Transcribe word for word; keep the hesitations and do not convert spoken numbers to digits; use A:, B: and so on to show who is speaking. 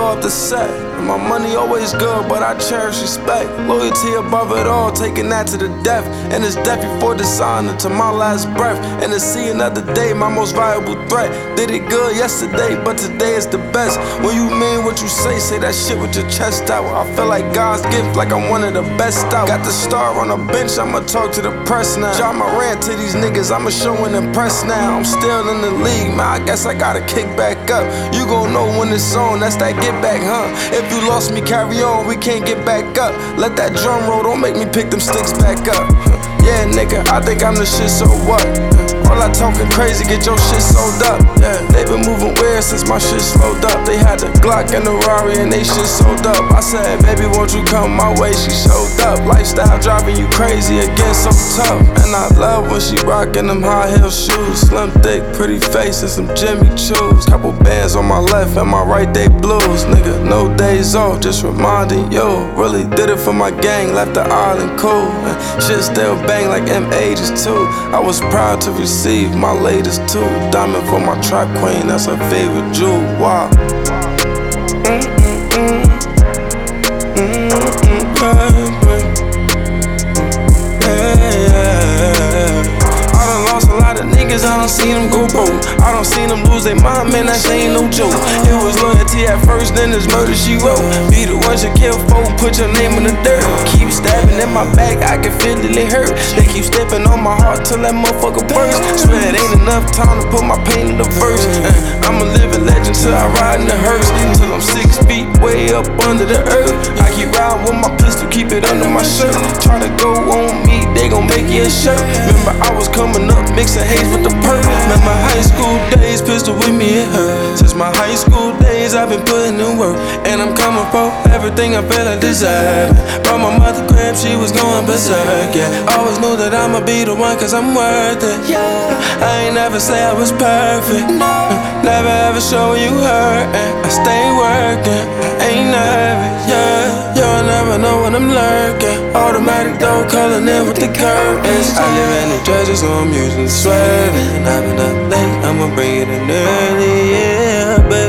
A: off the set. And my money always good, but I cherish respect. Loyalty above it all, taking that to the death. And it's death before dishonor to my last breath. And to see another day, my most valuable threat. Did it good yesterday, but today is the best. When you mean what you say, say that shit with your chest out. I feel like God's gift, like I'm one of the best out. Got the star on the bench, I'ma talk to the press now. Drop my rant to these niggas, I'ma show and impress now. I'm still in the league, man, I guess I gotta kick back up. You gon' know when it's on, that's that get back, huh? If you lost me, carry on, we can't get back up. Let that drum roll, don't make me pick them sticks back up. Yeah, nigga, I think I'm the shit, so what? All I talking crazy, get your shit sold up. Yeah, they been moving weird since my shit slowed up. They had the Glock and the Rari and they shit sold up. I said, baby, won't you come my way? She showed up. Lifestyle driving you crazy again, so tough. And I love when she rockin' them high heel shoes. Slim, thick, pretty face and some Jimmy Choos. Couple bands on my left and my right, they blues. Nigga, no days off, just reminding you. Really did it for my gang, left the island cool. And shit still bang like M ages too. I was proud to receive my latest too. Diamond for my trap queen, that's her favorite jewel. Wow. Mm-mm-mm. Mm-mm-mm. Niggas, I don't see them go broke. I don't see them lose their mind, man, that shit ain't no joke. It was loyalty at first, then it's murder she wrote. Be the ones you kill for, put your name in the dirt. Keep stabbing in my back, I can feel it, it hurt. They keep stepping on my heart till that motherfucker burst. Swear it ain't enough time to put my pain in the verse. I'm a living legend till I ride in the hearse. Till I'm six feet way up under the earth. I keep riding with my pistol, keep it under my shirt. Try to go on me, they gon' make you a shirt. Remember I was coming up, mixing haze with the perk. Remember high school days, pistol with me, it hurt. Since my high school days, I've been putting in work. And I'm coming for everything I feel I deserve. Brought my mother crib, she was going berserk, yeah. Always knew that I'ma be the one, cause I'm worth it, yeah. I ain't never say I was perfect, no. Never ever show you hurt, I stay working, ain't nervous, yeah. You'll never know when I'm lurking. Automatic door calling in with the curtains. I live in the Jersey, so I'm usually swerving. I've been up late, I'ma bring it in early, yeah, baby.